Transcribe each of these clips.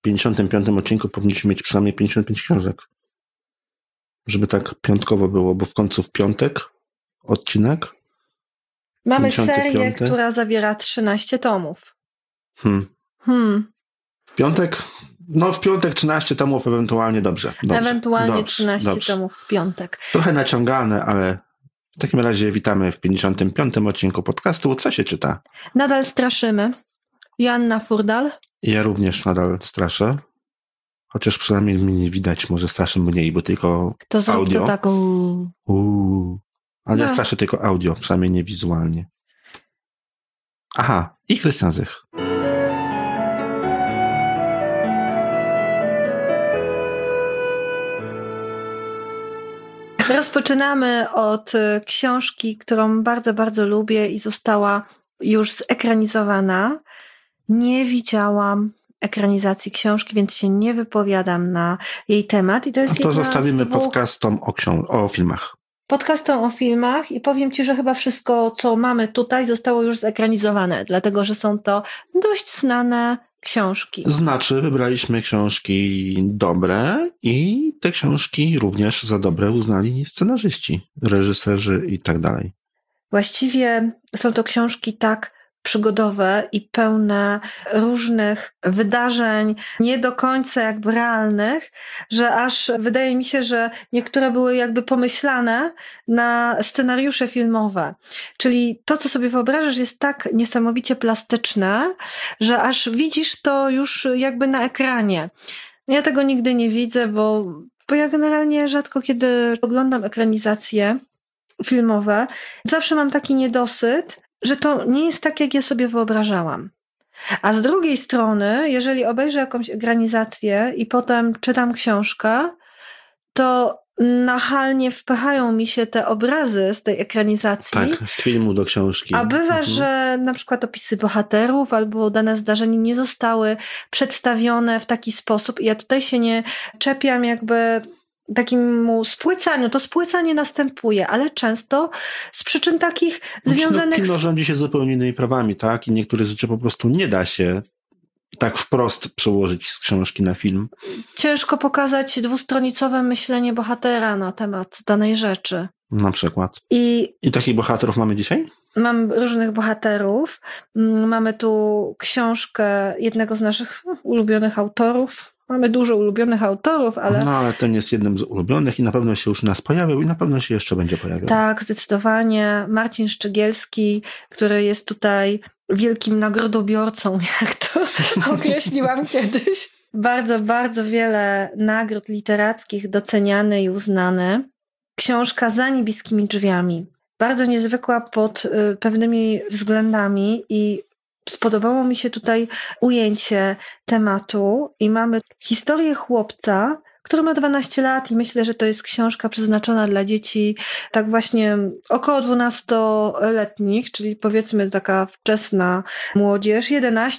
55. odcinku powinniśmy mieć przynajmniej 55 książek. Żeby tak piątkowo było, bo w końcu w piątek odcinek. Mamy serię, która zawiera 13 tomów. W piątek 13 tomów ewentualnie dobrze. Ewentualnie 13 tomów w piątek. Trochę naciągane, ale w takim razie witamy w 55. odcinku podcastu Co się czyta? Nadal straszymy. Joanna Furdal. Ja również nadal straszę. Chociaż przynajmniej mnie nie widać, może straszę mniej, bo tylko to audio. To tak Ale ja straszę tylko audio, przynajmniej nie wizualnie. Aha, i Krystian Zych. Rozpoczynamy od książki, którą bardzo, bardzo lubię i została już zekranizowana. Nie widziałam ekranizacji książki, więc się nie wypowiadam na jej temat. I to jest zostawimy podcastom o filmach. Podcastom o filmach i powiem Ci, że chyba wszystko, co mamy tutaj, zostało już zekranizowane, dlatego że są to dość znane książki. Znaczy, wybraliśmy książki dobre i te książki również za dobre uznali scenarzyści, reżyserzy i tak dalej. Właściwie są to książki tak przygodowe i pełne różnych wydarzeń, nie do końca jakby realnych, że aż wydaje mi się, że niektóre były jakby pomyślane na scenariusze filmowe. Czyli to, co sobie wyobrażasz, jest tak niesamowicie plastyczne, że aż widzisz to już jakby na ekranie. Ja tego nigdy nie widzę, bo ja generalnie rzadko kiedy oglądam ekranizacje filmowe. Zawsze mam taki niedosyt, że to nie jest tak, jak ja sobie wyobrażałam. A z drugiej strony, jeżeli obejrzę jakąś ekranizację i potem czytam książkę, to nachalnie wpychają mi się te obrazy z tej ekranizacji. Tak, z filmu do książki. A bywa, że na przykład opisy bohaterów albo dane zdarzenie nie zostały przedstawione w taki sposób. I ja tutaj się nie czepiam jakby takiemu spłycaniu. To spłycanie następuje, ale często z przyczyn takich związanych Kino rządzi się zupełnie innymi prawami, tak? I niektóre rzeczy po prostu nie da się tak wprost przełożyć z książki na film. Ciężko pokazać dwustronicowe myślenie bohatera na temat danej rzeczy. Na przykład. I takich bohaterów mamy dzisiaj? Mam różnych bohaterów. Mamy tu książkę jednego z naszych ulubionych autorów. Mamy dużo ulubionych autorów, ale... No, ale ten jest jednym z ulubionych i na pewno się już u nas pojawił i na pewno się jeszcze będzie pojawiał. Tak, zdecydowanie. Marcin Szczygielski, który jest tutaj wielkim nagrodobiorcą, jak to określiłam kiedyś. Bardzo, bardzo wiele nagród literackich doceniany i uznany. Książka Za niebieskimi drzwiami. Bardzo niezwykła pod pewnymi względami i spodobało mi się tutaj ujęcie tematu i mamy historię chłopca, który ma 12 lat i myślę, że to jest książka przeznaczona dla dzieci tak właśnie około 12-letnich, czyli powiedzmy taka wczesna młodzież,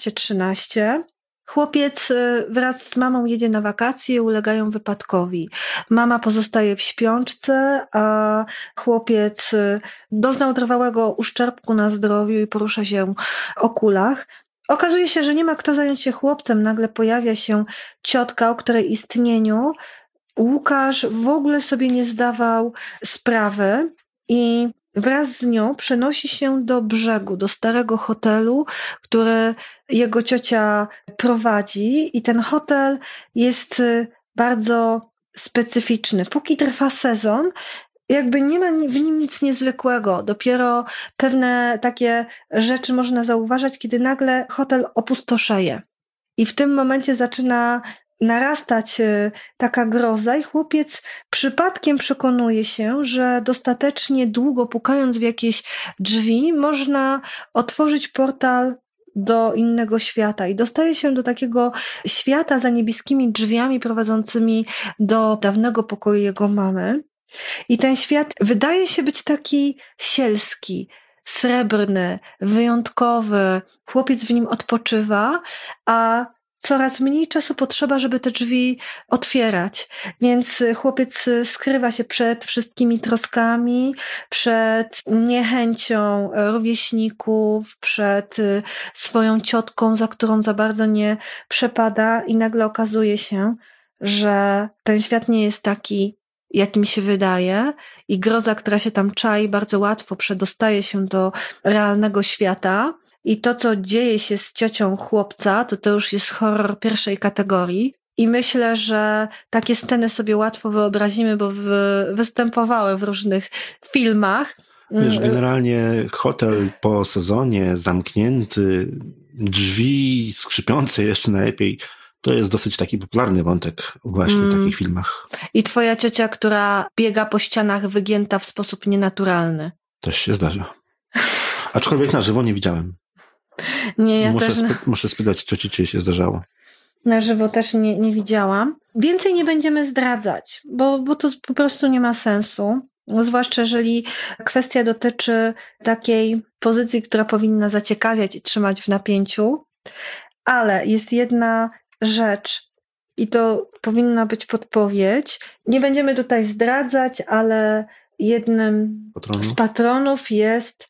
11-13. Chłopiec wraz z mamą jedzie na wakacje, ulegają wypadkowi. Mama pozostaje w śpiączce, a chłopiec doznał trwałego uszczerbku na zdrowiu i porusza się o kulach. Okazuje się, że nie ma kto zająć się chłopcem. Nagle pojawia się ciotka, o której istnieniu Łukasz w ogóle sobie nie zdawał sprawy i wraz z nią przenosi się do brzegu, do starego hotelu, który jego ciocia prowadzi i ten hotel jest bardzo specyficzny. Póki trwa sezon, jakby nie ma w nim nic niezwykłego. Dopiero pewne takie rzeczy można zauważać, kiedy nagle hotel opustoszeje. I w tym momencie zaczyna narastać taka groza i chłopiec przypadkiem przekonuje się, że dostatecznie długo pukając w jakieś drzwi można otworzyć portal do innego świata i dostaje się do takiego świata za niebieskimi drzwiami prowadzącymi do dawnego pokoju jego mamy. I ten świat wydaje się być taki sielski, srebrny, wyjątkowy. Chłopiec w nim odpoczywa, a coraz mniej czasu potrzeba, żeby te drzwi otwierać. Więc chłopiec skrywa się przed wszystkimi troskami, przed niechęcią rówieśników, przed swoją ciotką, za którą za bardzo nie przepada i nagle okazuje się, że ten świat nie jest taki, jakim się wydaje i groza, która się tam czai, bardzo łatwo przedostaje się do realnego świata. I to, co dzieje się z ciocią chłopca, to już jest horror pierwszej kategorii. I myślę, że takie sceny sobie łatwo wyobrazimy, bo występowały w różnych filmach. Wiesz, generalnie hotel po sezonie, zamknięty, drzwi skrzypiące jeszcze najlepiej. To jest dosyć taki popularny wątek właśnie w takich filmach. I twoja ciocia, która biega po ścianach wygięta w sposób nienaturalny. Też się zdarza. Aczkolwiek na żywo nie widziałem. Nie, ja muszę spytać cioci, czy się zdarzało. Na żywo też nie widziałam. Więcej nie będziemy zdradzać, bo to po prostu nie ma sensu. Zwłaszcza jeżeli kwestia dotyczy takiej pozycji, która powinna zaciekawiać i trzymać w napięciu. Ale jest jedna rzecz i to powinna być podpowiedź. Nie będziemy tutaj zdradzać, ale jednym z patronów jest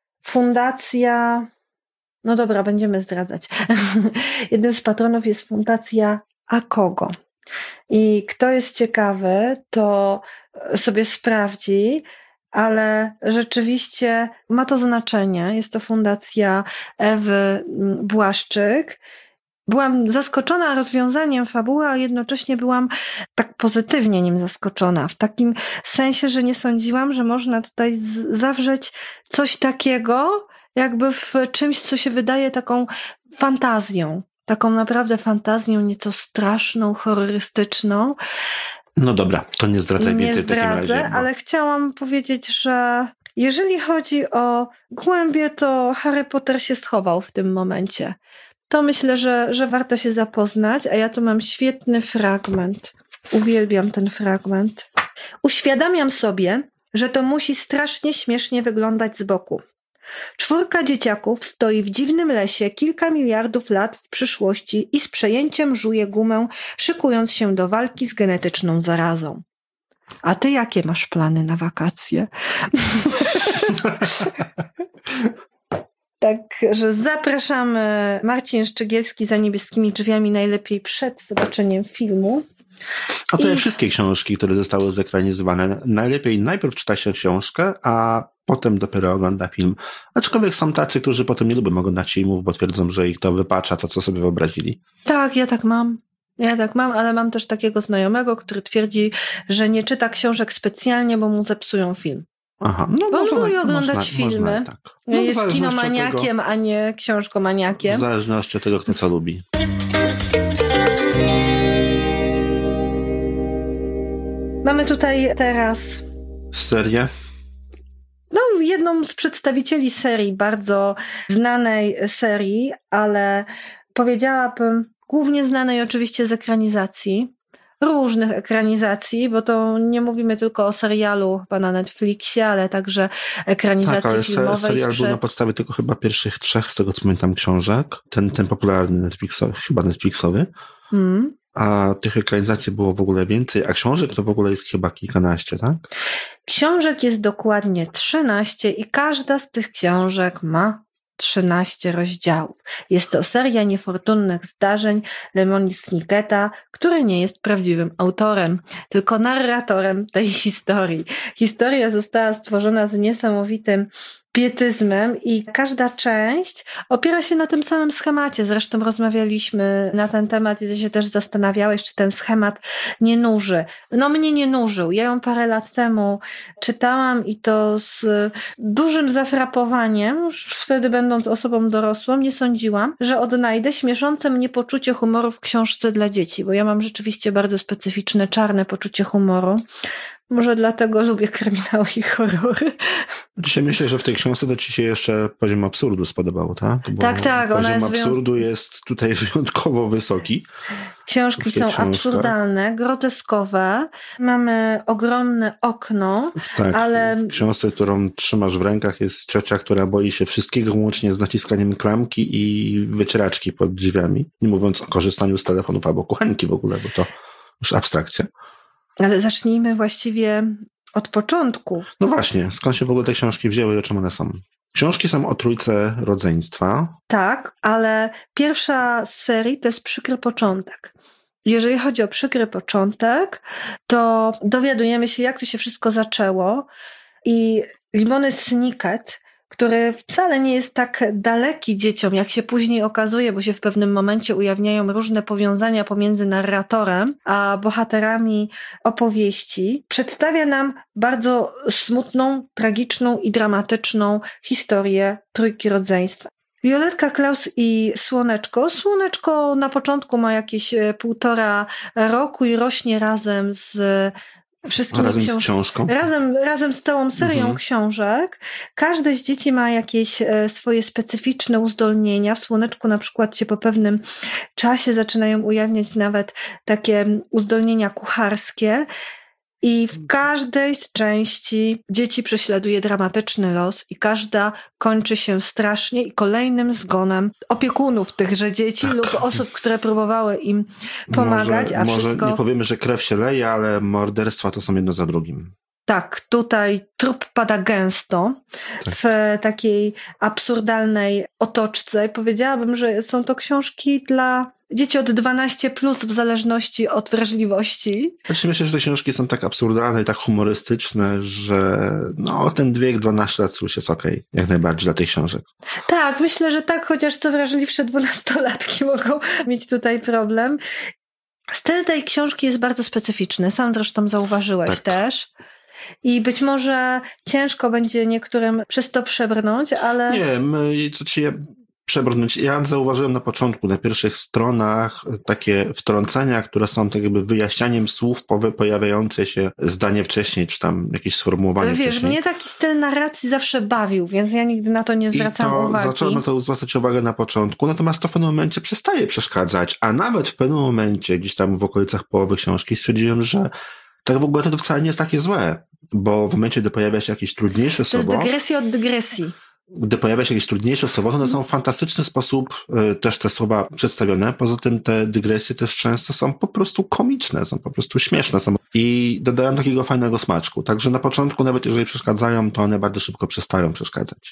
fundacja... No dobra, będziemy zdradzać. Jednym z patronów jest fundacja Akogo. I kto jest ciekawy, to sobie sprawdzi, ale rzeczywiście ma to znaczenie. Jest to fundacja Ewy Błaszczyk. Byłam zaskoczona rozwiązaniem fabuły, a jednocześnie byłam tak pozytywnie nim zaskoczona. W takim sensie, że nie sądziłam, że można tutaj zawrzeć coś takiego, jakby w czymś, co się wydaje taką fantazją. Taką naprawdę fantazją, nieco straszną, horrorystyczną. No dobra, to nie zdradzaj więcej w takim razie. Ale chciałam powiedzieć, że jeżeli chodzi o głębie, to Harry Potter się schował w tym momencie. To myślę, że warto się zapoznać, a ja tu mam świetny fragment. Uwielbiam ten fragment. Uświadamiam sobie, że to musi strasznie śmiesznie wyglądać z boku. 4 dzieciaków stoi w dziwnym lesie kilka miliardów lat w przyszłości i z przejęciem żuje gumę, szykując się do walki z genetyczną zarazą. A ty jakie masz plany na wakacje? Także zapraszamy. Marcin Szczygielski Za niebieskimi drzwiami, najlepiej przed zobaczeniem filmu. A te wszystkie książki, które zostały zekranizowane, najlepiej najpierw czyta się książkę, a potem dopiero ogląda film. Aczkolwiek są tacy, którzy potem nie lubią oglądać filmów, bo twierdzą, że ich to wypacza to, co sobie wyobrazili. Tak, ja tak mam, ale mam też takiego znajomego, który twierdzi, że nie czyta książek specjalnie, bo mu zepsują film. Aha, bo on woli oglądać filmy. Tak. Jest kinomaniakiem, a nie książkomaniakiem. W zależności od tego, kto co lubi. Mamy tutaj teraz serię. Jedną z przedstawicieli serii, bardzo znanej serii, ale powiedziałabym głównie znanej oczywiście z ekranizacji, różnych ekranizacji, bo to nie mówimy tylko o serialu chyba na Netflixie, ale także ekranizacji filmowej. Serial był na podstawie tylko chyba pierwszych 3, z tego co pamiętam, książek. Ten popularny Netflixowy, chyba Netflixowy. A tych ekranizacji było w ogóle więcej, a książek to w ogóle jest chyba kilkanaście, tak? Książek jest dokładnie 13 i każda z tych książek ma 13 rozdziałów. Jest to seria niefortunnych zdarzeń Lemony Snicketa, który nie jest prawdziwym autorem, tylko narratorem tej historii. Historia została stworzona z niesamowitym pietyzmem i każda część opiera się na tym samym schemacie. Zresztą rozmawialiśmy na ten temat i ty się też zastanawiałeś, czy ten schemat nie nuży. No mnie nie nużył. Ja ją parę lat temu czytałam i to z dużym zafrapowaniem, już wtedy będąc osobą dorosłą, nie sądziłam, że odnajdę śmieszące mnie poczucie humoru w książce dla dzieci, bo ja mam rzeczywiście bardzo specyficzne, czarne poczucie humoru. Może dlatego lubię kryminały i horrory. Dzisiaj myślę, że w tej książce to ci się jeszcze poziom absurdu spodobał, tak? Bo tak. poziom absurdu jest tutaj wyjątkowo wysoki. Książki są absurdalne, groteskowe. Mamy ogromne okno, tak, ale... w książce, którą trzymasz w rękach, jest ciocia, która boi się wszystkiego łącznie z naciskaniem klamki i wycieraczki pod drzwiami. Nie mówiąc o korzystaniu z telefonów albo kuchenki w ogóle, bo to już abstrakcja. Ale zacznijmy właściwie od początku. No właśnie, skąd się w ogóle te książki wzięły i o czym one są? Książki są o trójce rodzeństwa. Tak, ale pierwsza z serii to jest Przykry początek. Jeżeli chodzi o przykry początek, to dowiadujemy się, jak to się wszystko zaczęło i Lemony Snicket, który wcale nie jest tak daleki dzieciom, jak się później okazuje, bo się w pewnym momencie ujawniają różne powiązania pomiędzy narratorem a bohaterami opowieści, przedstawia nam bardzo smutną, tragiczną i dramatyczną historię trójki rodzeństwa. Violetka, Klaus i Słoneczko. Słoneczko na początku ma jakieś 1,5 roku i rośnie razem z wszystkimi razem z książką. Razem z całą serią książek. Każde z dzieci ma jakieś swoje specyficzne uzdolnienia. W Słoneczku na przykład się po pewnym czasie zaczynają ujawniać nawet takie uzdolnienia kucharskie. I w każdej z części dzieci prześladuje dramatyczny los i każda kończy się strasznie i kolejnym zgonem opiekunów tychże dzieci lub osób, które próbowały im pomagać, może nie powiemy, że krew się leje, ale morderstwa to są jedno za drugim. Tak, tutaj trup pada gęsto w takiej absurdalnej otoczce. Powiedziałabym, że są to książki dla dzieci od 12+, w zależności od wrażliwości. Znaczy myślę, że te książki są tak absurdalne i tak humorystyczne, że ten wiek 12 lat już jest okej, jak najbardziej dla tych książek. Tak, myślę, że tak, chociaż co wrażliwsze 12-latki mogą mieć tutaj problem. Styl tej książki jest bardzo specyficzny, sam zresztą zauważyłeś też. I być może ciężko będzie niektórym przez to przebrnąć, ale... Nie, przebrnąć. Ja zauważyłem na początku, na pierwszych stronach takie wtrącenia, które są tak jakby wyjaśnianiem słów pojawiające się zdanie wcześniej, czy tam jakieś sformułowanie wcześniej. Wiesz, mnie taki styl narracji zawsze bawił, więc ja nigdy na to nie zwracam uwagi. Zacząłem na to zwracać uwagę na początku, natomiast to w pewnym momencie przestaje przeszkadzać, a nawet w pewnym momencie, gdzieś tam w okolicach połowy książki, stwierdziłem, że tak w ogóle to wcale nie jest takie złe, bo w momencie, gdy pojawia się jakieś trudniejsze słowo... To jest dygresja od dygresji. Gdy pojawia się jakieś trudniejsze słowo, to one są w fantastyczny sposób też te słowa przedstawione. Poza tym te dygresje też często są po prostu komiczne, są po prostu śmieszne i dodają takiego fajnego smaczku. Także na początku, nawet jeżeli przeszkadzają, to one bardzo szybko przestają przeszkadzać.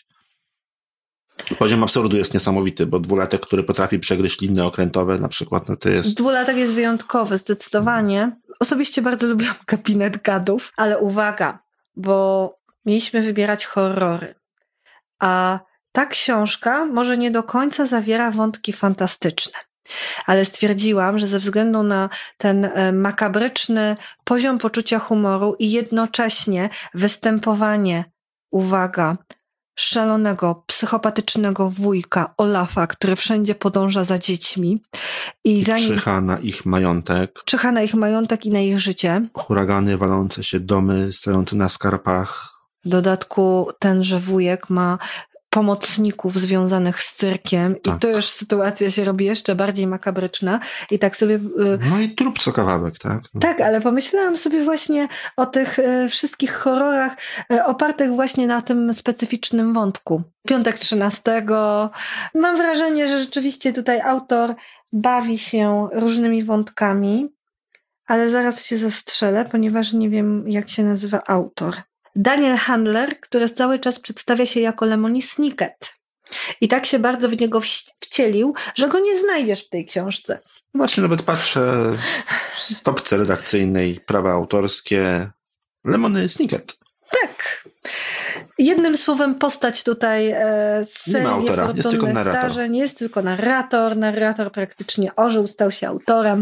Poziom absurdu jest niesamowity, bo 2-latek, który potrafi przegryźć liny okrętowe na przykład, to jest... 2-latek jest wyjątkowy, zdecydowanie. Osobiście bardzo lubiłam Gabinet Gadów, ale uwaga, bo mieliśmy wybierać horrory. A ta książka może nie do końca zawiera wątki fantastyczne. Ale stwierdziłam, że ze względu na ten makabryczny poziom poczucia humoru i jednocześnie występowanie, uwaga, szalonego, psychopatycznego wujka Olafa, który wszędzie podąża za dziećmi. I czyha na ich majątek. Czyha na ich majątek i na ich życie. Huragany, walące się domy, stojące na skarpach. W dodatku tenże wujek ma pomocników związanych z cyrkiem i to już sytuacja się robi jeszcze bardziej makabryczna i tak sobie... No i trup co kawałek, tak? Tak, ale pomyślałam sobie właśnie o tych wszystkich horrorach opartych właśnie na tym specyficznym wątku. Piątek 13. Mam wrażenie, że rzeczywiście tutaj autor bawi się różnymi wątkami, ale zaraz się zastrzelę, ponieważ nie wiem, jak się nazywa autor. Daniel Handler, który cały czas przedstawia się jako Lemony Snicket. I tak się bardzo w niego wcielił, że go nie znajdziesz w tej książce. Właśnie nawet patrzę w stopce redakcyjnej, prawa autorskie, Lemony Snicket. Tak. Jednym słowem postać tutaj z serii Niefortunnych Zdarzeń. Jest tylko narrator. Narrator praktycznie ożył, stał się autorem.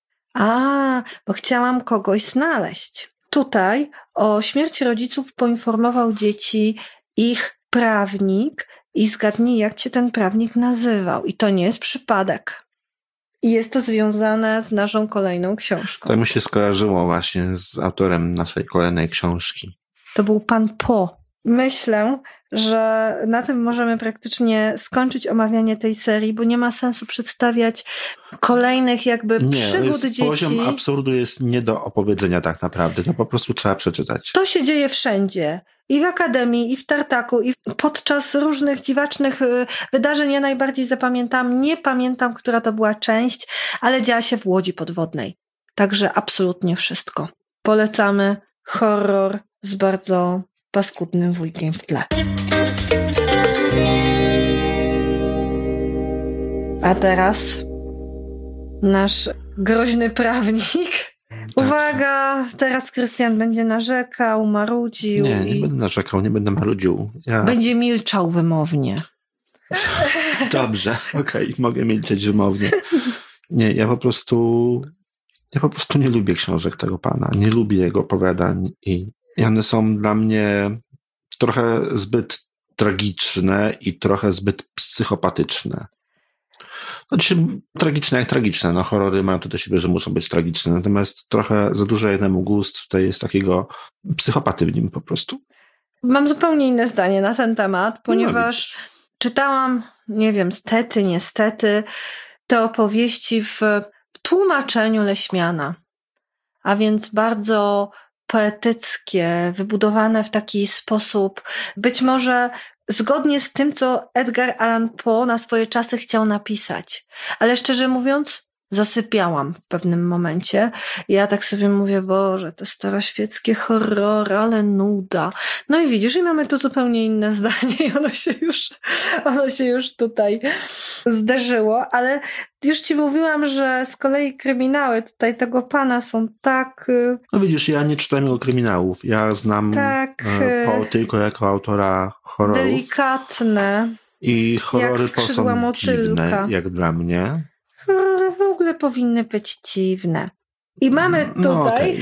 Bo chciałam kogoś znaleźć. Tutaj o śmierci rodziców poinformował dzieci ich prawnik i zgadnij, jak się ten prawnik nazywał. I to nie jest przypadek. I jest to związane z naszą kolejną książką. To mi się skojarzyło właśnie z autorem naszej kolejnej książki. To był pan Po. Myślę, że na tym możemy praktycznie skończyć omawianie tej serii, bo nie ma sensu przedstawiać kolejnych jakby przygód dzieci. Poziom absurdu jest nie do opowiedzenia tak naprawdę. To po prostu trzeba przeczytać. To się dzieje wszędzie. I w Akademii, i w Tartaku, i podczas różnych dziwacznych wydarzeń. Ja najbardziej nie pamiętam, która to była część, ale działa się w Łodzi Podwodnej. Także absolutnie wszystko. Polecamy horror z bardzo paskudnym wujkiem w tle. A teraz nasz groźny prawnik. Uwaga, teraz Krystian będzie narzekał, marudził. Nie będę narzekał, nie będę marudził. Będzie milczał wymownie. Dobrze, okej, mogę milczeć wymownie. Nie, ja po prostu nie lubię książek tego pana. Nie lubię jego opowiadań i one są dla mnie trochę zbyt tragiczne i trochę zbyt psychopatyczne. Znaczy, tragiczne jak tragiczne. No, horrory mają to do siebie, że muszą być tragiczne. Natomiast trochę za dużo jednemu gust tutaj jest takiego psychopaty w nim po prostu. Mam zupełnie inne zdanie na ten temat, ponieważ czytałam, nie wiem, stety, niestety, te opowieści w tłumaczeniu Leśmiana. A więc bardzo poetyckie, wybudowane w taki sposób, być może zgodnie z tym, co Edgar Allan Poe na swoje czasy chciał napisać. Ale szczerze mówiąc, zasypiałam w pewnym momencie. Ja tak sobie mówię, Boże, te staroświeckie horrory, ale nuda. No i widzisz, i mamy tu zupełnie inne zdanie i ono się już tutaj zderzyło, ale już ci mówiłam, że z kolei kryminały tutaj tego pana są tak... No widzisz, ja nie czytam jego kryminałów. Ja znam Poe tylko jako autora horrorów. Delikatne. I horrory Poe są dziwne, jak dla mnie. Horrory w ogóle powinny być dziwne. I mamy tutaj...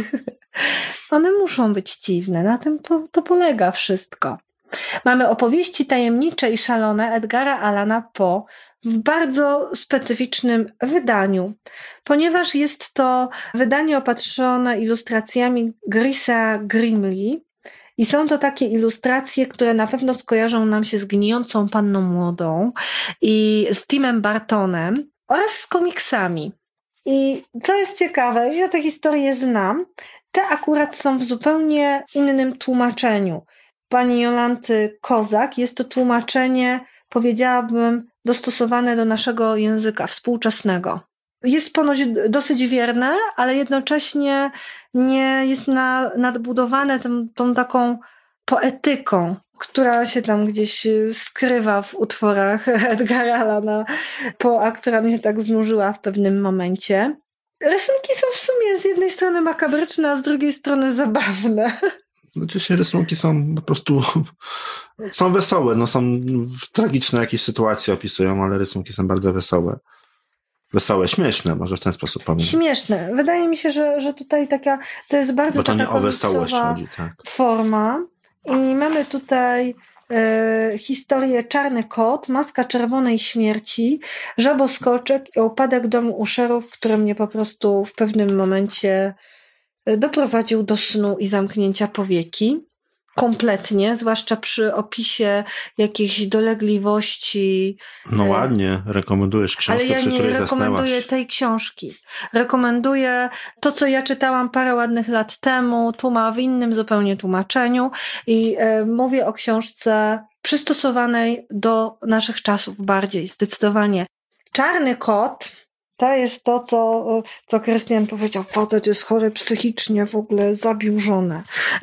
One muszą być dziwne. Na tym to polega wszystko. Mamy opowieści tajemnicze i szalone Edgara Allana Poe w bardzo specyficznym wydaniu, ponieważ jest to wydanie opatrzone ilustracjami Grisa Grimley i są to takie ilustracje, które na pewno skojarzą nam się z Gnijącą Panną Młodą i z Timem Burtonem oraz z komiksami. I co jest ciekawe, ja te historie znam, te akurat są w zupełnie innym tłumaczeniu. Pani Jolanty Kozak jest to tłumaczenie, powiedziałabym, dostosowane do naszego języka współczesnego. Jest ponoć dosyć wierne, ale jednocześnie nie jest nadbudowane tą taką poetyką, która się tam gdzieś skrywa w utworach Edgara Allana Poe, a która mnie tak znużyła w pewnym momencie. Rysunki są w sumie z jednej strony makabryczne, a z drugiej strony zabawne. Znaczy rysunki są po prostu są wesołe, no są tragiczne jakieś sytuacje opisują, ale rysunki są bardzo wesołe. Wesołe, śmieszne, może w ten sposób powiem. Śmieszne. Wydaje mi się, że tutaj to jest bardzo taka nie o wesołość chodzi, tak. Forma. I mamy tutaj historię Czarny Kot, Maska Czerwonej Śmierci, Żaboskoczek i Upadek domu Usherów, który mnie po prostu w pewnym momencie doprowadził do snu i zamknięcia powieki. Kompletnie, zwłaszcza przy opisie jakichś dolegliwości. No ładnie, rekomendujesz książkę, przy której zasnęłaś. Ale ja nie rekomenduję tej książki. Rekomenduję to, co ja czytałam parę ładnych lat temu, w innym zupełnie tłumaczeniu i mówię o książce przystosowanej do naszych czasów bardziej, zdecydowanie. Czarny Kot to jest to, co Krystian powiedział, facet jest chory psychicznie, w ogóle zabił żonę.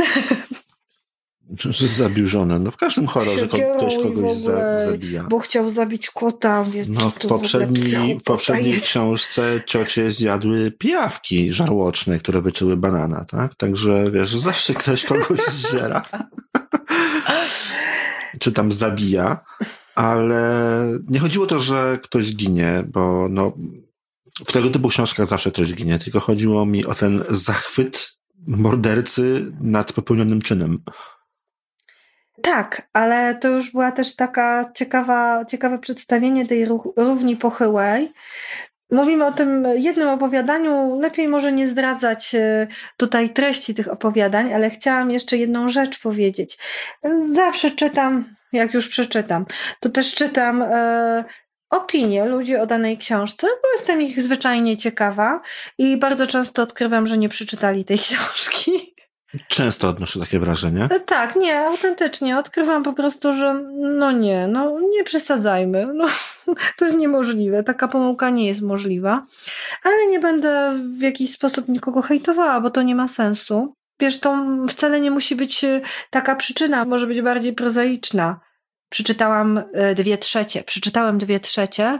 Zabił żonę. No w każdym horrorze ktoś kogoś zabija. Bo chciał zabić kota. No w poprzedniej książce ciocie zjadły pijawki żarłoczne, które wyczuły banana, tak? Także wiesz, zawsze ktoś kogoś zżera. Czy tam zabija. Ale nie chodziło o to, że ktoś ginie, bo w tego typu książkach zawsze ktoś ginie, tylko chodziło mi o ten zachwyt mordercy nad popełnionym czynem. Tak, ale to już była też taka ciekawe przedstawienie tej równi pochyłej. mówimy o tym jednym opowiadaniu, lepiej może nie zdradzać tutaj treści tych opowiadań, ale chciałam jeszcze jedną rzecz powiedzieć. Zawsze czytam, jak już przeczytam, to też czytam opinie ludzi o danej książce, bo jestem ich zwyczajnie ciekawa i bardzo często odkrywam, że nie przeczytali tej książki. Często odnoszę takie wrażenie. Tak, nie, autentycznie. Odkrywam po prostu, że nie przesadzajmy. To jest niemożliwe. Taka pomyłka nie jest możliwa. Ale nie będę w jakiś sposób nikogo hejtowała, bo to nie ma sensu. Wiesz, to wcale nie musi być taka przyczyna. Może być bardziej prozaiczna. Przeczytałem 2/3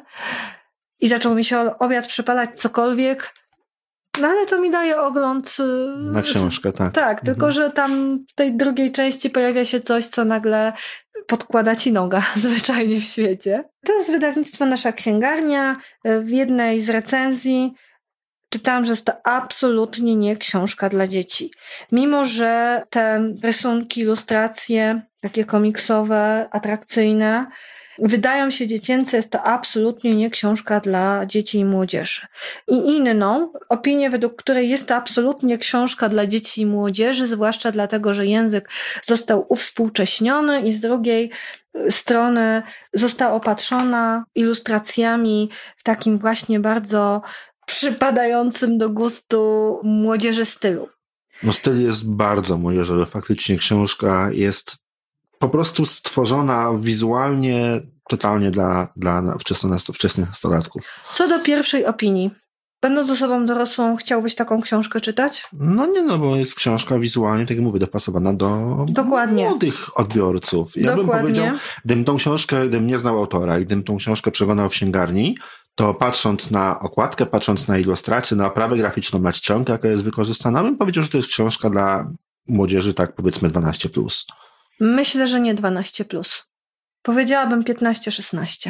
i zaczął mi się obiad przypalać cokolwiek. No ale to mi daje ogląd na książkę, tak. Tak, tylko że tam w tej drugiej części pojawia się coś, co nagle podkłada ci noga zwyczajnie w świecie. To jest wydawnictwo Nasza Księgarnia. W jednej z recenzji czytałam, że jest to absolutnie nie książka dla dzieci. Mimo że te rysunki, ilustracje, takie komiksowe, atrakcyjne, wydają się dziecięce, jest to absolutnie nie książka dla dzieci i młodzieży. I inną opinię, według której jest to absolutnie książka dla dzieci i młodzieży, zwłaszcza dlatego, że język został uwspółcześniony i z drugiej strony została opatrzona ilustracjami w takim właśnie bardzo przypadającym do gustu młodzieży stylu. No styl jest bardzo młodzieżowy. Faktycznie książka jest po prostu stworzona wizualnie totalnie dla wczesnych nastolatków. Co do pierwszej opinii. Będąc osobą dorosłą, chciałbyś taką książkę czytać? No nie, bo jest książka wizualnie, tak jak mówię, dopasowana do młodych odbiorców. Ja bym powiedział, gdybym tą książkę, gdybym nie znał autora i gdybym tą książkę przeglądał w księgarni, to patrząc na okładkę, patrząc na ilustrację, na oprawę graficzną, na czcionkę, jaka jest wykorzystana, bym powiedział, że to jest książka dla młodzieży, tak powiedzmy 12+. Myślę, że nie 12+. Powiedziałabym 15-16.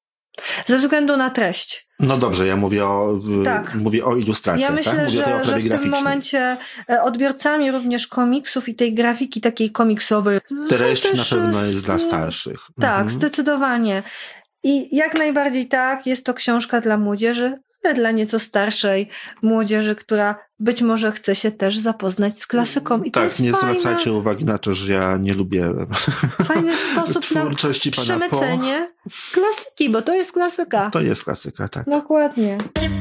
Ze względu na treść. No dobrze, ja mówię o ilustracji. Ja myślę, tak? że w tym momencie odbiorcami również komiksów i tej grafiki takiej komiksowej. Treść na pewno jest dla starszych. Tak, zdecydowanie. I jak najbardziej tak, jest to książka dla młodzieży, ale dla nieco starszej młodzieży, która być może chce się też zapoznać z klasyką. I to jest nie zwracajcie uwagi na to, że ja nie lubię fajny sposób twórczości na przemycenie klasyki, bo to jest klasyka. To jest klasyka, tak. Dokładnie.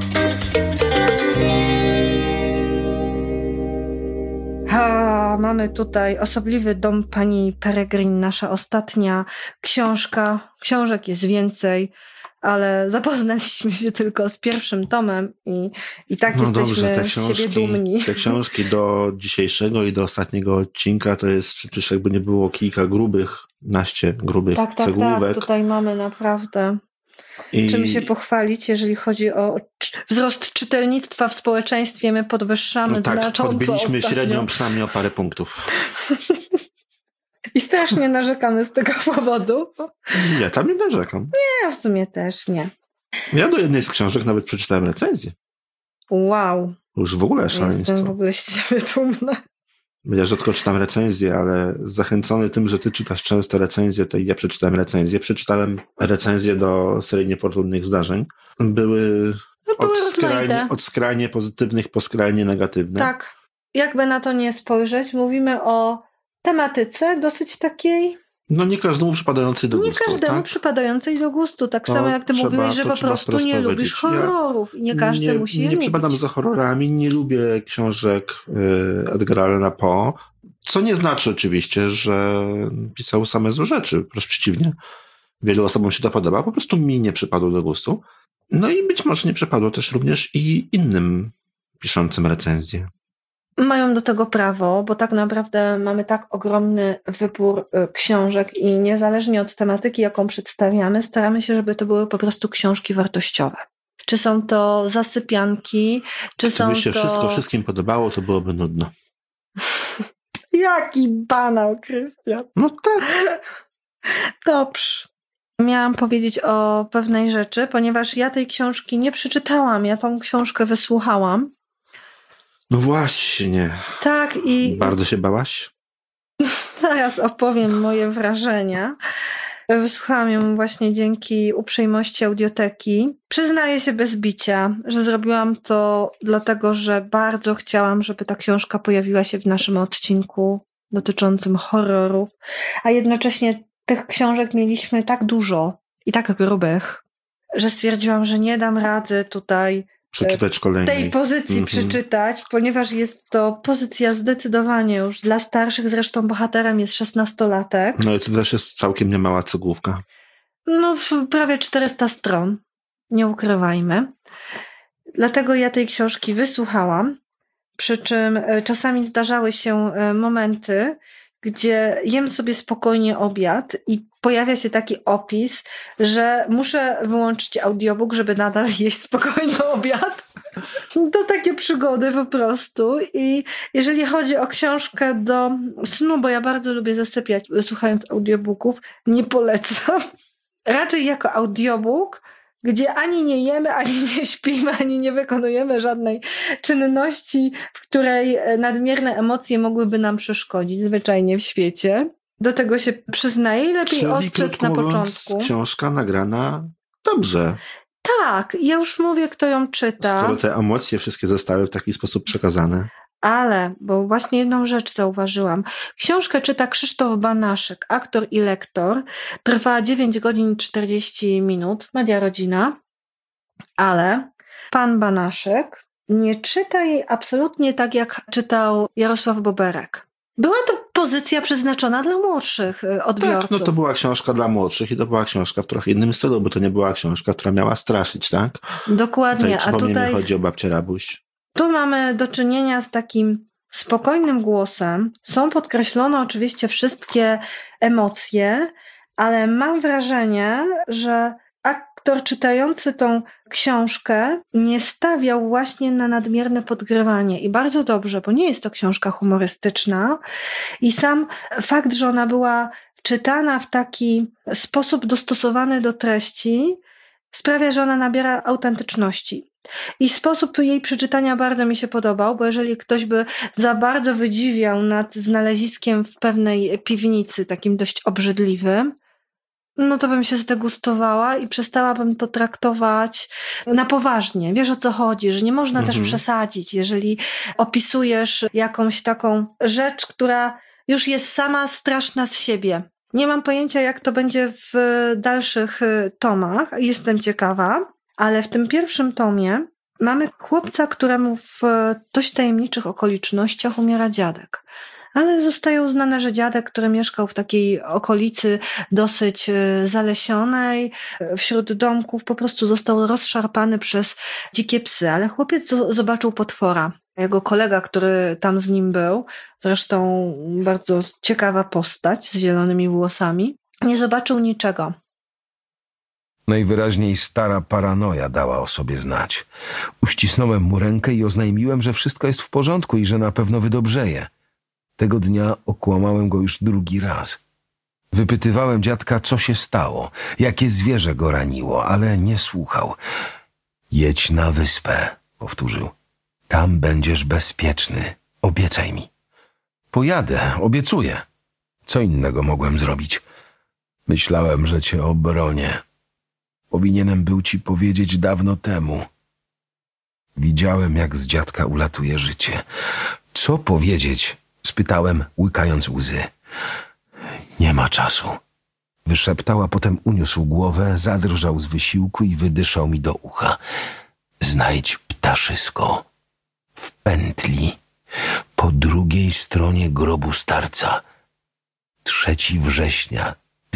Mamy tutaj Osobliwy dom pani Peregrine, nasza ostatnia książka. Książek jest więcej, ale zapoznaliśmy się tylko z pierwszym tomem i tak jesteśmy z siebie dumni. Te książki do dzisiejszego i do ostatniego odcinka to jest przecież jakby nie było kilka naście grubych cegłówek. Tak, tutaj mamy naprawdę czym się pochwalić, jeżeli chodzi o wzrost czytelnictwa w społeczeństwie. My podwyższamy znacząco podbiliśmy ostatnio. średnią przynajmniej o parę punktów. I strasznie narzekamy z tego powodu. Ja tam nie narzekam. Nie, w sumie też nie. Ja do jednej z książek nawet przeczytałem recenzję. Wow. Już w ogóle szaleństwo. Jestem w ogóle z ciebie dumna. Ja rzadko czytam recenzje, ale zachęcony tym, że ty czytasz często recenzje, to i ja przeczytałem recenzję. Przeczytałem recenzję do serii Niefortunnych zdarzeń. Były od skrajnie pozytywnych po skrajnie negatywne. Tak. Jakby na to nie spojrzeć, mówimy o tematyce dosyć takiej... No nie każdemu przypadającej do gustu. Nie każdemu przypadającej do gustu. Tak samo jak ty mówiłeś, że po prostu nie lubisz horrorów i nie każdy musi je lubić. Nie przypadam za horrorami, nie lubię książek Edgara Allana Poe, co nie znaczy oczywiście, że pisał same złe rzeczy. Wręcz przeciwnie. Wielu osobom się to podoba, po prostu mi nie przypadło do gustu. No i być może nie przypadło też również i innym piszącym recenzje. Mają do tego prawo, bo tak naprawdę mamy tak ogromny wybór książek i niezależnie od tematyki, jaką przedstawiamy, staramy się, żeby to były po prostu książki wartościowe. Czy są to zasypianki, czy są to... Gdyby się wszystko wszystkim podobało, to byłoby nudno. Jaki banał, Krystian. No tak. Dobrze. Miałam powiedzieć o pewnej rzeczy, ponieważ ja tej książki nie przeczytałam, ja tą książkę wysłuchałam. No właśnie. Tak i... Bardzo się bałaś? Zaraz opowiem moje wrażenia. Wysłuchałam ją właśnie dzięki uprzejmości Audioteki. Przyznaję się bez bicia, że zrobiłam to dlatego, że bardzo chciałam, żeby ta książka pojawiła się w naszym odcinku dotyczącym horrorów, a jednocześnie tych książek mieliśmy tak dużo i tak grubych, że stwierdziłam, że nie dam rady tutaj przeczytać kolejnej. Tej pozycji przeczytać, ponieważ jest to pozycja zdecydowanie już dla starszych, zresztą bohaterem jest 16-latek. No i to też jest całkiem niemała cegłówka. No prawie 400 stron, nie ukrywajmy. Dlatego ja tej książki wysłuchałam, przy czym czasami zdarzały się momenty, gdzie jem sobie spokojnie obiad i pojawia się taki opis, że muszę wyłączyć audiobook, żeby nadal jeść spokojny obiad. To takie przygody po prostu. I jeżeli chodzi o książkę do snu, bo ja bardzo lubię zasypiać słuchając audiobooków, nie polecam. Raczej jako audiobook, gdzie ani nie jemy, ani nie śpimy, ani nie wykonujemy żadnej czynności, w której nadmierne emocje mogłyby nam przeszkodzić zwyczajnie w świecie. Do tego się przyznaję i lepiej ostrzec na początku. Książka nagrana dobrze. Tak, ja już mówię, kto ją czyta. Skoro te emocje wszystkie zostały w taki sposób przekazane. Ale, bo właśnie jedną rzecz zauważyłam. Książkę czyta Krzysztof Banaszek, aktor i lektor. Trwa 9 godzin 40 minut. Media Rodzina. Ale pan Banaszek nie czyta jej absolutnie tak, jak czytał Jarosław Boberek. Była to pozycja przeznaczona dla młodszych odbiorców. Tak, no to była książka dla młodszych i to była książka w trochę innym stylu, bo to nie była książka, która miała straszyć, tak? Dokładnie. A tutaj chodzi o babcię Rabuś. Tu mamy do czynienia z takim spokojnym głosem. Są podkreślone oczywiście wszystkie emocje, ale mam wrażenie, że aktor czytający tą książkę nie stawiał właśnie na nadmierne podgrywanie. I bardzo dobrze, bo nie jest to książka humorystyczna. I sam fakt, że ona była czytana w taki sposób dostosowany do treści, sprawia, że ona nabiera autentyczności. I sposób jej przeczytania bardzo mi się podobał, bo jeżeli ktoś by za bardzo wydziwiał nad znaleziskiem w pewnej piwnicy, takim dość obrzydliwym, no to bym się zdegustowała i przestałabym to traktować na poważnie. Wiesz, o co chodzi, że nie można też przesadzić, jeżeli opisujesz jakąś taką rzecz, która już jest sama straszna z siebie. Nie mam pojęcia, jak to będzie w dalszych tomach. Jestem ciekawa, ale w tym pierwszym tomie mamy chłopca, któremu w dość tajemniczych okolicznościach umiera dziadek. Ale zostaje uznane, że dziadek, który mieszkał w takiej okolicy dosyć zalesionej, wśród domków, po prostu został rozszarpany przez dzikie psy. Ale chłopiec zobaczył potwora. Jego kolega, który tam z nim był, zresztą bardzo ciekawa postać z zielonymi włosami, nie zobaczył niczego. Najwyraźniej stara paranoja dała o sobie znać. Uścisnąłem mu rękę i oznajmiłem, że wszystko jest w porządku i że na pewno wydobrzeje. Tego dnia okłamałem go już drugi raz. Wypytywałem dziadka, co się stało, jakie zwierzę go raniło, ale nie słuchał. Jedź na wyspę, powtórzył. Tam będziesz bezpieczny. Obiecaj mi. Pojadę, obiecuję. Co innego mogłem zrobić? Myślałem, że cię obronię. Powinienem był ci powiedzieć dawno temu. Widziałem, jak z dziadka ulatuje życie. Co powiedzieć? Spytałem, łykając łzy. Nie ma czasu. Wyszeptał, a potem uniósł głowę, zadrżał z wysiłku i wydyszał mi do ucha. Znajdź ptaszysko. W pętli. Po drugiej stronie grobu starca. 3 września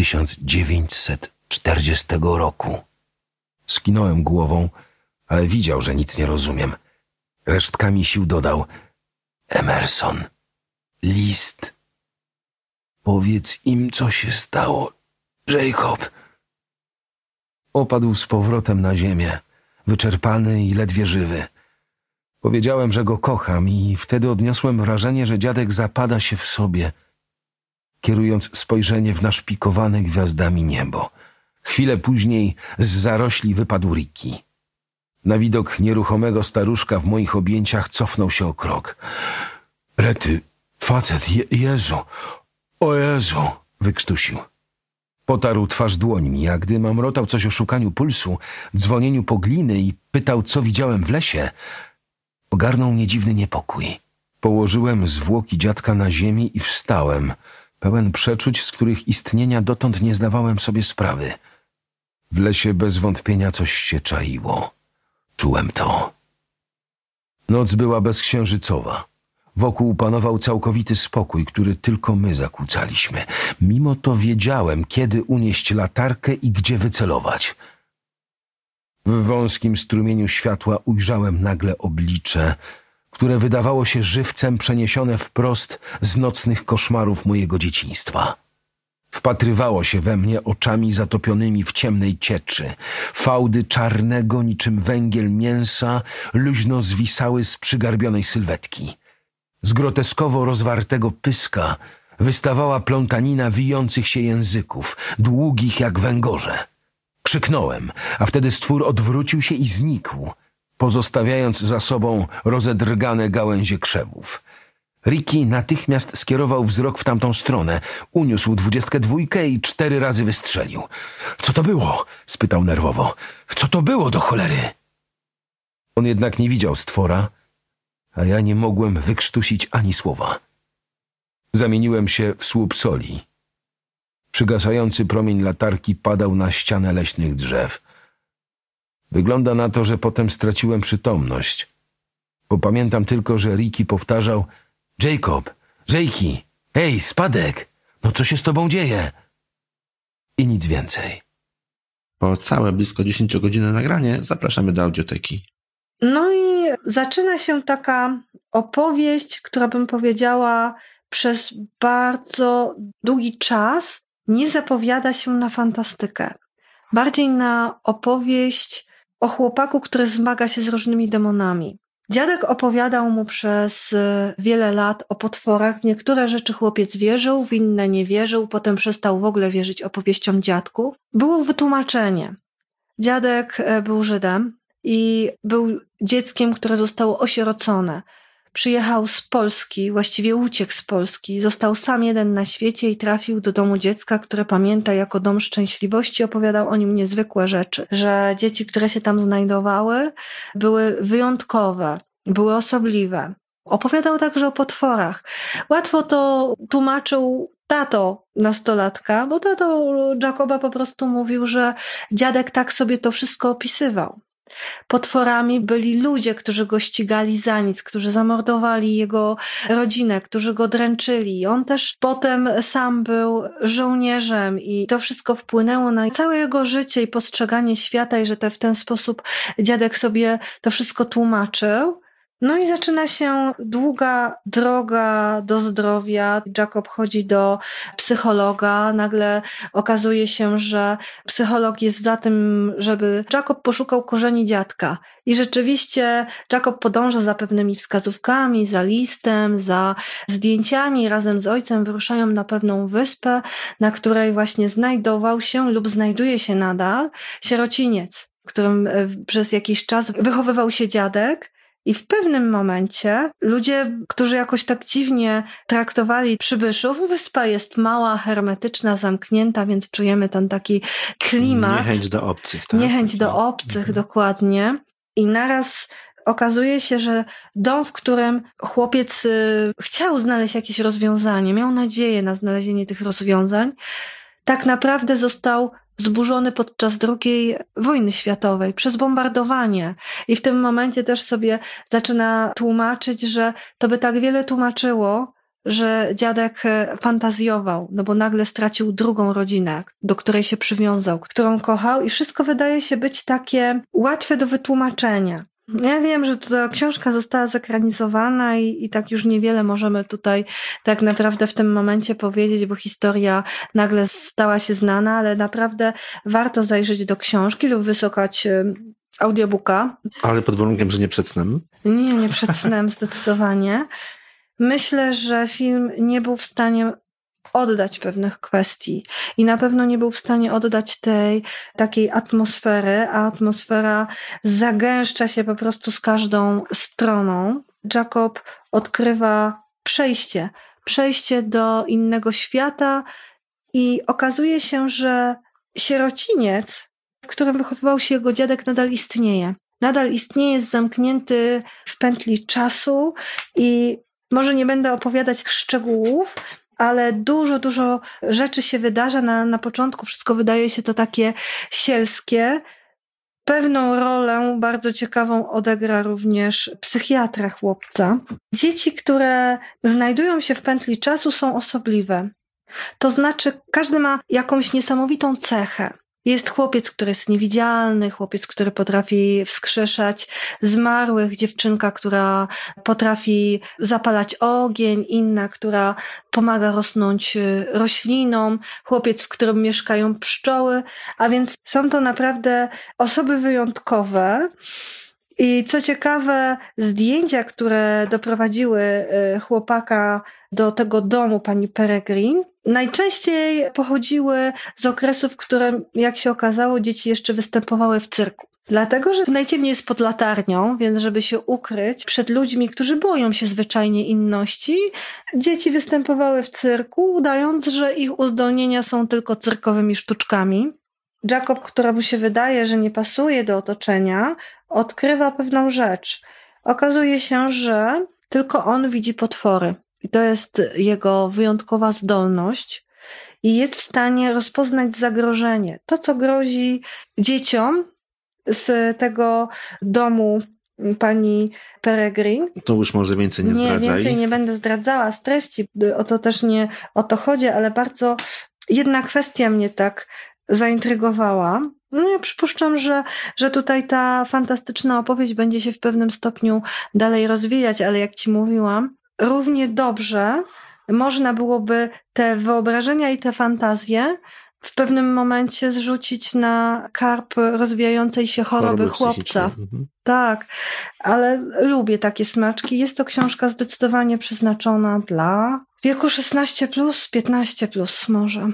1940 roku. Skinąłem głową, ale widział, że nic nie rozumiem. Resztkami sił dodał: Emerson. List. Powiedz im, co się stało, Jacob. Opadł z powrotem na ziemię, wyczerpany i ledwie żywy. Powiedziałem, że go kocham i wtedy odniosłem wrażenie, że dziadek zapada się w sobie, kierując spojrzenie w naszpikowane gwiazdami niebo. Chwilę później z zarośli wypadł Ricky. Na widok nieruchomego staruszka w moich objęciach cofnął się o krok. Rety, facet, Jezu, o Jezu, wykrztusił. Potarł twarz dłońmi, a gdy mamrotał coś o szukaniu pulsu, dzwonieniu po gliny i pytał, co widziałem w lesie, ogarnął mnie dziwny niepokój. Położyłem zwłoki dziadka na ziemi i wstałem, pełen przeczuć, z których istnienia dotąd nie zdawałem sobie sprawy. W lesie bez wątpienia coś się czaiło. Czułem to. Noc była bezksiężycowa. Wokół panował całkowity spokój, który tylko my zakłócaliśmy. Mimo to wiedziałem, kiedy unieść latarkę i gdzie wycelować. W wąskim strumieniu światła ujrzałem nagle oblicze, które wydawało się żywcem przeniesione wprost z nocnych koszmarów mojego dzieciństwa. Wpatrywało się we mnie oczami zatopionymi w ciemnej cieczy. Fałdy czarnego niczym węgiel mięsa luźno zwisały z przygarbionej sylwetki. Z groteskowo rozwartego pyska wystawała plątanina wijących się języków, długich jak węgorze. Krzyknąłem, a wtedy stwór odwrócił się i znikł, pozostawiając za sobą rozedrgane gałęzie krzewów. Ricky natychmiast skierował wzrok w tamtą stronę, uniósł 22 i 4 razy wystrzelił. — Co to było? — spytał nerwowo. — Co to było do cholery? On jednak nie widział stwora, a ja nie mogłem wykrztusić ani słowa. Zamieniłem się w słup soli. Przygasający promień latarki padał na ścianę leśnych drzew. Wygląda na to, że potem straciłem przytomność, bo pamiętam tylko, że Ricky powtarzał: Jacob, Jakey, hej, spadek, no co się z tobą dzieje? I nic więcej. Po całe blisko 10-godzinne nagranie zapraszamy do audioteki. No i zaczyna się taka opowieść, która bym powiedziała przez bardzo długi czas nie zapowiada się na fantastykę. Bardziej na opowieść o chłopaku, który zmaga się z różnymi demonami. Dziadek opowiadał mu przez wiele lat o potworach. W niektóre rzeczy chłopiec wierzył, w inne nie wierzył, potem przestał w ogóle wierzyć opowieściom dziadków. Było wytłumaczenie. Dziadek był Żydem i był dzieckiem, które zostało osierocone. Przyjechał z Polski, właściwie uciekł z Polski, został sam jeden na świecie i trafił do domu dziecka, które pamięta jako dom szczęśliwości. Opowiadał o nim niezwykłe rzeczy, że dzieci, które się tam znajdowały, były wyjątkowe, były osobliwe. Opowiadał także o potworach. Łatwo to tłumaczył tato nastolatka, bo tato Jacoba po prostu mówił, że dziadek tak sobie to wszystko opisywał. Potworami byli ludzie, którzy go ścigali za nic, którzy zamordowali jego rodzinę, którzy go dręczyli. On też potem sam był żołnierzem i to wszystko wpłynęło na całe jego życie i postrzeganie świata i że w ten sposób dziadek sobie to wszystko tłumaczył. No i zaczyna się długa droga do zdrowia. Jacob chodzi do psychologa. Nagle okazuje się, że psycholog jest za tym, żeby Jacob poszukał korzeni dziadka. I rzeczywiście Jacob podąża za pewnymi wskazówkami, za listem, za zdjęciami. Razem z ojcem wyruszają na pewną wyspę, na której właśnie znajdował się lub znajduje się nadal sierociniec, w którym przez jakiś czas wychowywał się dziadek. I w pewnym momencie ludzie, którzy jakoś tak dziwnie traktowali przybyszów, wyspa jest mała, hermetyczna, zamknięta, więc czujemy ten taki klimat. Niechęć do obcych. Tak? Niechęć do obcych, dokładnie. I naraz okazuje się, że dom, w którym chłopiec chciał znaleźć jakieś rozwiązanie, miał nadzieję na znalezienie tych rozwiązań, tak naprawdę został zburzony podczas II wojny światowej przez bombardowanie. I w tym momencie też sobie zaczyna tłumaczyć, że to by tak wiele tłumaczyło, że dziadek fantazjował, no bo nagle stracił drugą rodzinę, do której się przywiązał, którą kochał i wszystko wydaje się być takie łatwe do wytłumaczenia. Ja wiem, że ta książka została zekranizowana i tak już niewiele możemy tutaj tak naprawdę w tym momencie powiedzieć, bo historia nagle stała się znana, ale naprawdę warto zajrzeć do książki lub wysłuchać audiobooka. Ale pod warunkiem, że nie przed snem. Nie przed snem zdecydowanie. Myślę, że film nie był w stanie oddać pewnych kwestii i na pewno nie był w stanie oddać tej takiej atmosfery, a atmosfera zagęszcza się po prostu z każdą stroną. Jacob odkrywa przejście do innego świata I okazuje się, że sierociniec, w którym wychowywał się jego dziadek, nadal istnieje. Nadal istnieje, jest zamknięty w pętli czasu i może nie będę opowiadać szczegółów, ale dużo rzeczy się wydarza. Na początku wszystko wydaje się to takie sielskie. Pewną rolę bardzo ciekawą odegra również psychiatra chłopca. Dzieci, które znajdują się w pętli czasu, są osobliwe. To znaczy, każdy ma jakąś niesamowitą cechę. Jest chłopiec, który jest niewidzialny, chłopiec, który potrafi wskrzeszać zmarłych, dziewczynka, która potrafi zapalać ogień, inna, która pomaga rosnąć roślinom, chłopiec, w którym mieszkają pszczoły, a więc są to naprawdę osoby wyjątkowe. I co ciekawe, zdjęcia, które doprowadziły chłopaka do tego domu pani Peregrine, najczęściej pochodziły z okresów, w którym, jak się okazało, dzieci jeszcze występowały w cyrku. Dlatego, że najciemniej jest pod latarnią, więc żeby się ukryć przed ludźmi, którzy boją się zwyczajnie inności, dzieci występowały w cyrku, udając, że ich uzdolnienia są tylko cyrkowymi sztuczkami. Jacob, któremu się wydaje, że nie pasuje do otoczenia, odkrywa pewną rzecz. Okazuje się, że tylko on widzi potwory. I to jest jego wyjątkowa zdolność i jest w stanie rozpoznać zagrożenie. To, co grozi dzieciom z tego domu pani Peregrine. To już może więcej nie zdradzaj. Nie, więcej nie będę zdradzała z treści. O to też nie o to chodzi, ale bardzo jedna kwestia mnie tak zaintrygowała. No ja przypuszczam, że tutaj ta fantastyczna opowieść będzie się w pewnym stopniu dalej rozwijać, ale jak ci mówiłam, równie dobrze można byłoby te wyobrażenia i te fantazje w pewnym momencie zrzucić na karp rozwijającej się choroby chłopca. Tak, ale lubię takie smaczki. Jest to książka zdecydowanie przeznaczona dla wieku 16+, 15+ może.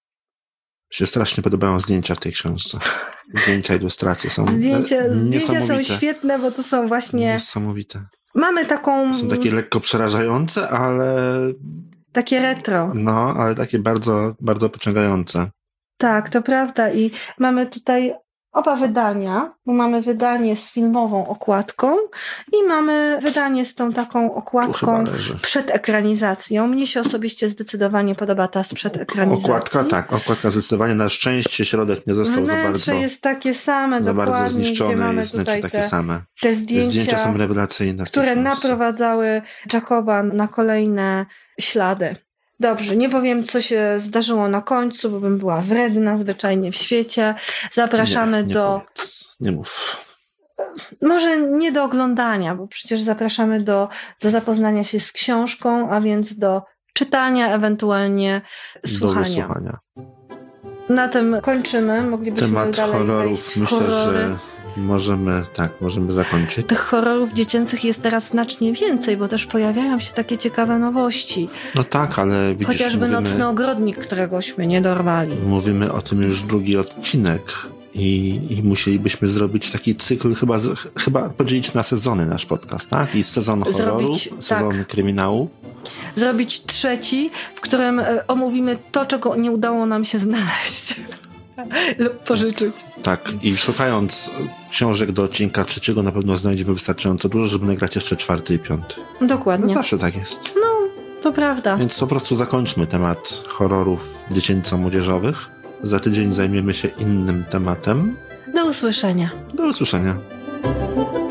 Się strasznie podobają zdjęcia w tej książce. Zdjęcia, ilustracje są Zdjęcia są świetne, bo to są właśnie... Niesamowite. Mamy taką... Są takie lekko przerażające, ale... Takie retro. No, ale takie bardzo, bardzo pociągające. Tak, to prawda. I mamy tutaj oba wydania, bo mamy wydanie z filmową okładką i mamy wydanie z tą taką okładką przed ekranizacją. Mnie się osobiście zdecydowanie podoba ta sprzed ekranizacji. Okładka zdecydowanie. Na szczęście środek nie został za bardzo... jest takie same, dokładnie, bardzo zniszczone, gdzie mamy tutaj takie same. Te zdjęcia są rewelacyjne. Które naprowadzały Jacoba na kolejne ślady. Dobrze, nie powiem, co się zdarzyło na końcu, bo bym była wredna zwyczajnie w świecie. Zapraszamy Nie mów. Może nie do oglądania, bo przecież zapraszamy do zapoznania się z książką, a więc do czytania, ewentualnie słuchania. Do wysłuchania. Na tym kończymy. Moglibyśmy temat dalej horrorów, wejść w myślę, horrory. że możemy zakończyć. Tych horrorów dziecięcych jest teraz znacznie więcej, bo też pojawiają się takie ciekawe nowości. No tak, ale widzisz... Chociażby Nocny Ogrodnik, któregośmy nie dorwali. Mówimy o tym już drugi odcinek i musielibyśmy zrobić taki cykl, chyba podzielić na sezony nasz podcast, tak? I sezon horrorów, sezon kryminałów. Zrobić trzeci, w którym omówimy to, czego nie udało nam się znaleźć. Lub pożyczyć. Tak, i szukając książek do odcinka trzeciego na pewno znajdziemy wystarczająco dużo, żeby nagrać jeszcze 4. i 5. Dokładnie. No zawsze tak jest. No, to prawda. Więc po prostu zakończmy temat horrorów dziecięco-młodzieżowych. Za tydzień zajmiemy się innym tematem. Do usłyszenia. Do usłyszenia.